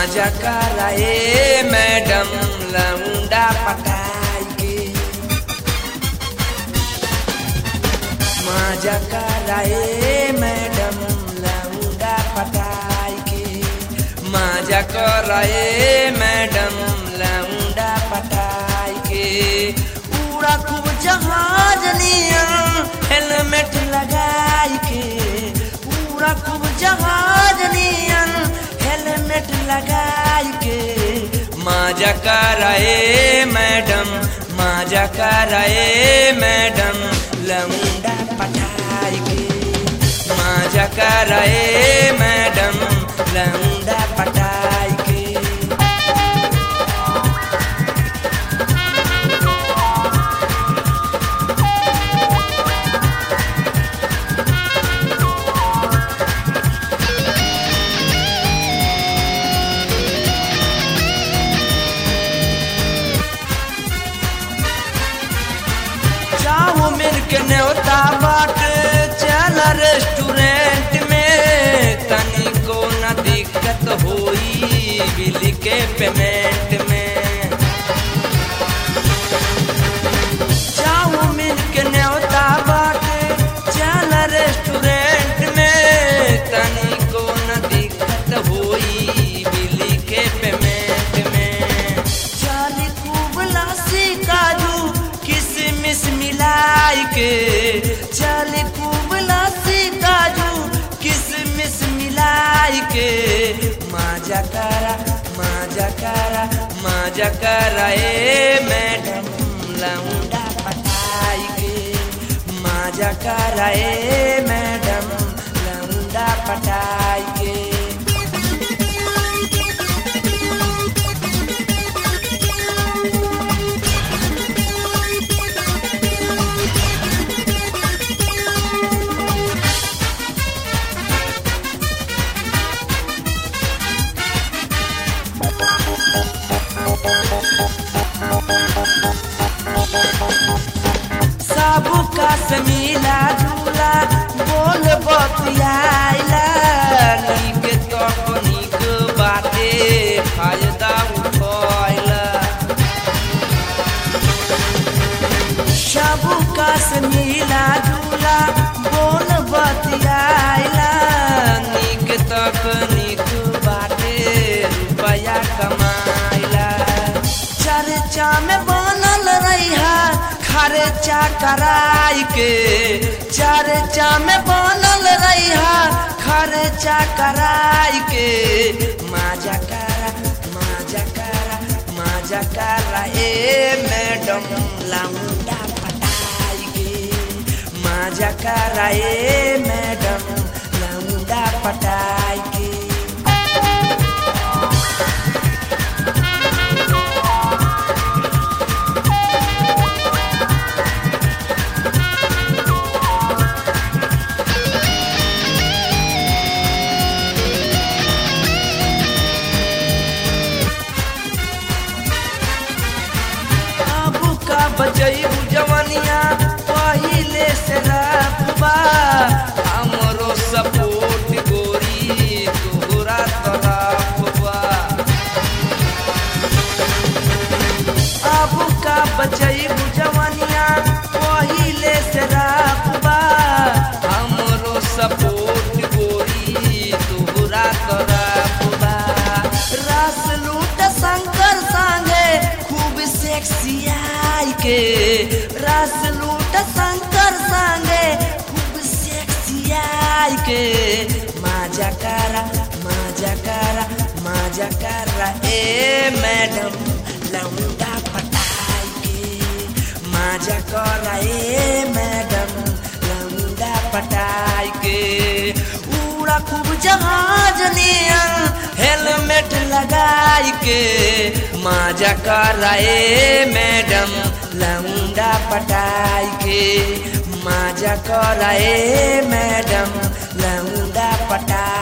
माजा कराए मैडम लौंडा पटाई के। माजा कराए मैडम लौंडा पटाई के। माजा कराए मैडम लौंडा पटाई के। उड़ा खूब जहाज नियन हेलमेट लगाई के। उड़ा खूब जहाज नियन हेलमेट लगाई के। माजा कराए मैडम माजा कराए मैडम लौंडा पटाई के। माजा कराए मैडम लौंडा पटाई के। चाहो मिल के न्योता बाट चल रेस्टोरेंट में। तनी को न दिक्कत होई बिल के पेमेंट में। चाहो मिल के न्योता बाट चल रेस्टोरेंट में। तनी को न दिक्कत होई बिल के पेमेंट में। चाली खूब लासी काजू किसमिस मिलाई के। चल खूब लासी काजू किसमिस मिलाई के। माजा करा माजा करा माजा कराए मैडम लौंडा पटाई के। माजा कराए मैडम लौंडा पटाई के। साबु का समीला झूला बोल बतियाइला। नीक तो नीक बाटे फायदा उठाइला। साबु का समीला झूला बोल बतियाइला। नीक तक नीक बाटे रुपया कमाइला। चर्चा में बनल रहिहा खर्चा कराई के। चर्चा में बनल रहिहा खर्चा कराई के। माजा करा माजा करा माजा करा ए मैडम लौंडा पटाई के। माजा करा ए मैडम लौंडा पटाई के। बजैबू जवनिया पहिले से रखबा। हमरो सपोर्ट गोरी तोहरा तरफबा। अब का बजैबू जवनिया पहिले से रखबा। हमरो सपोर्ट गोरी तोहरा तरफबा। रस लूट शंकर संगे खूब सेक्सी के। रस लूट शंकर संगे खूब सेक्सी के। माजा करा माजा करा माजा करा ए मैडम लौंडा पटाई के। माजा करा ए मैडम लौंडा पटाई के। उड़ा खूब जहाज नियन हेलमेट लगाई के। माजा कराए मैडम लौंडा पटाई के। माजा कराए मैडम लौंडा पटाई